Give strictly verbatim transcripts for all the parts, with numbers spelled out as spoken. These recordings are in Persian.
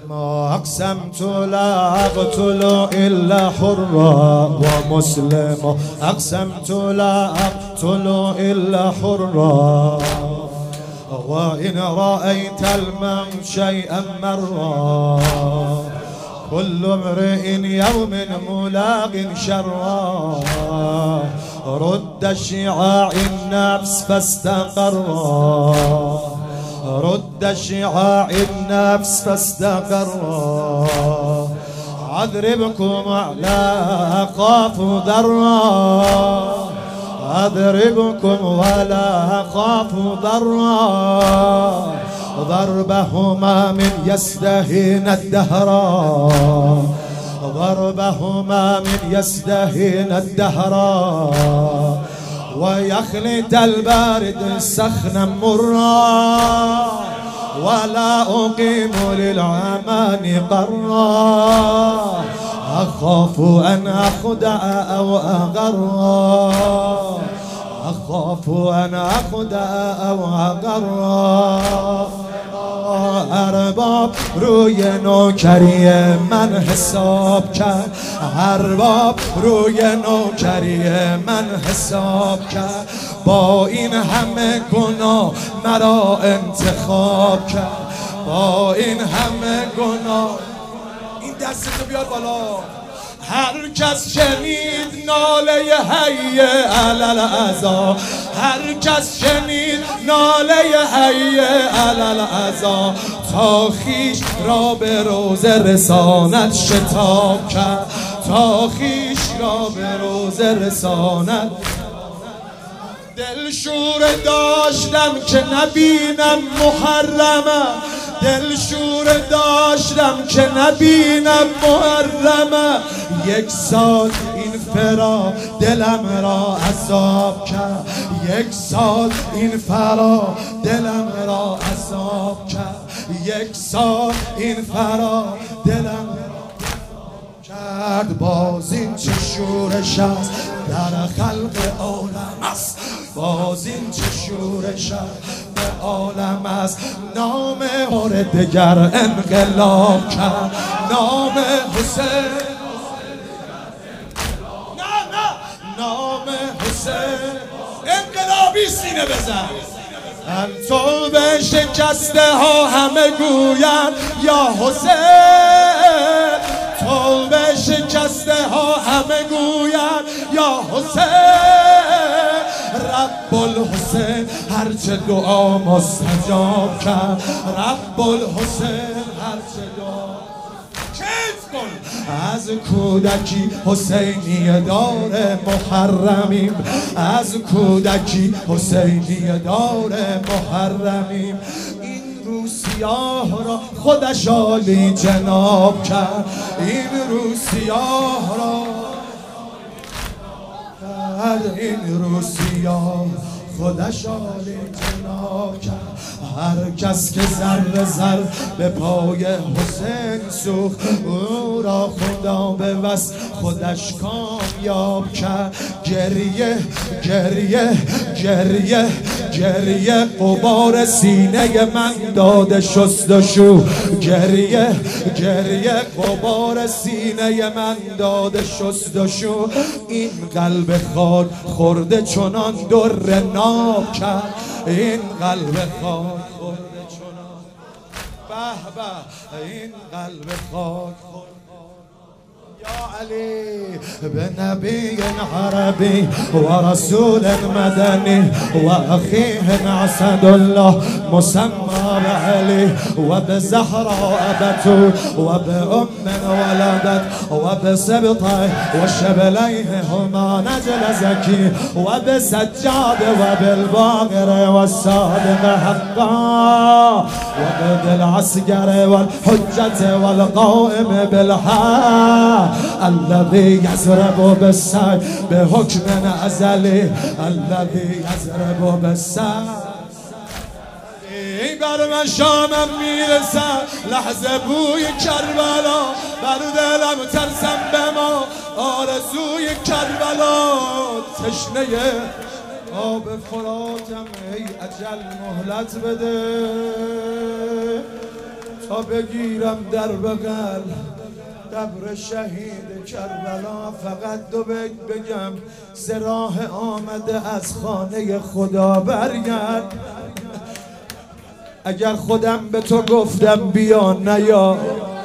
ما أقسمت لا أقتل إلا حرا ومسلما أقسمت لا أقتل إلا حرا وإن رأيت الموت شيئا مرا كل امرئ يوم ملاق شرا رد شعاع النفس فاستقرا رد شعاع النفس فاستقرا أضربكم على خاف ضرا أضربكم ولا أخاف ضرا ضربهما من يستهين الدهرا ضربهما من يستهين الدهرا ويخلط البارد سخنا مرا ولا أقيم للعمان قرا أخاف أن أخدع أو أغرا أخاف أن أخدع أو أغرا ارباب روی نوکری من حساب کرد ارباب روی نوکری من حساب کرد با این همه گناه مرا انتخاب کرد با این همه گناه. این دستتو بیار بالا. هر کس شنید ناله حی علل عزا هر کس شنید ناله حی علل عزا تا خویش را به روزه رساند شتاب کرد تا خویش را به روزه رساند. دلشور داشتم که نبینم محرمه دلشور داشتم که نبینم محرمه یک سال این فرا دلم را عذاب کرد یک سال این فرا دلم را عذاب کرد یک سال این فرا دلم کرد. باز این چه شورش است در خلق عالم است باز این چه شورش است به عالم است. نام مورد دگر انقلاب کرد نام حسین نه نه نام حسین انقلابی سینه بزن. تو به شکسته ها همه گوید یا حسین تو به شکسته ها همه گوید یا حسین رب الحسین هرچه دعا مستجاب کرد رب الحسین هرچه دعا کیف کن. از کودکی حسینی دار محرمیم از کودکی حسینی دار محرمیم. این رو سیاه را خودش عالی جناب کرد این رو سیاه را این رو سیاه خودش عالی جناب کرد. هر کس که ذره ذره به پای حسین سوخت او را خدا به وصل خودش کامیاب کرد. گریه گریه گریه گریه غبار سینه من داده شست و شو گریه گریه غبار سینه من داده شست و شو. این قلب خاک خورده چنان در ناب کرد این قلب خاک خورده چنان به به این قلب خاک خورده. یا علی به نبی عربی و رسول مدنی و اخیه اسد الله مسمى بعلی و به زهراء بتول و به ام ولدت و به سبطه و شبلیه هما نجل زکی و به سجاد و بالباقر و الصادق حقا و به بالعسكر والحجة والقائم بالحق الذي يضرب بالسيف بحكم ازلی الذي يضرب بالسيف. بر من شامم میرسم لحظه بوی کربلا بر دلم ترسم به ما آرزوی کربلا. تشنه آب فراتم ای اجل مهلت بده تا بگیرم در بغل قبر شهید کربلا. فقط دو بیت بگم ز راه آمده از خانه خدا برگرد. اگر خودم به تو گفتم بیا نیا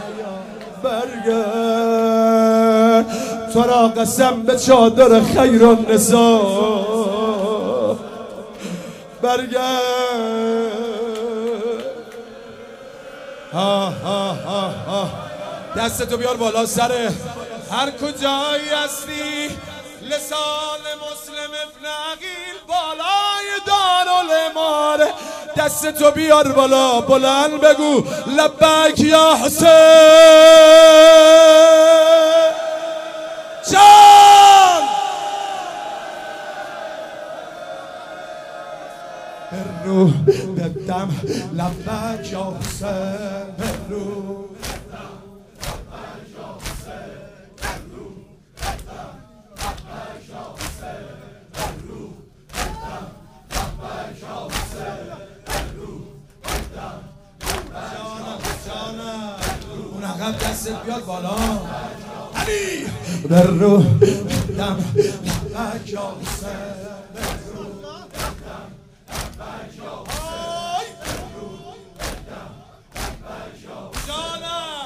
برگرد. تو را قسم به چادر خیر النساء برگرد. ها ها ها ها دستتو بیار بالا سره هر کجایی هستی. لسان مسلم ابن عقیل بالای دارالاماره. دستتو بیار بالا بلند بگو لبیک یا حسین جان. برو بدم لبیک یا حسین. برو دستت بیاد بالا علی. در رو دم لبک یا حسین. در رو دم لبک یا حسین. در رو دم لبک یا حسین.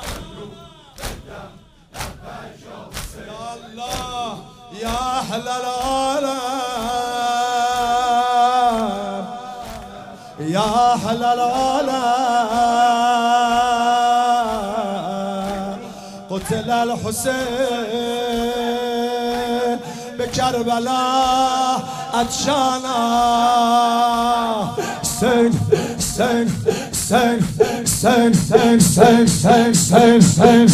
یا الله یا اهل العالم یا اهل العالم. قتل الحسین به کربلا عطشانا. حسین حسین حسین حسین حسین حسین حسین حسین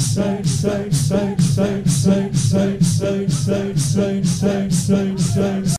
حسین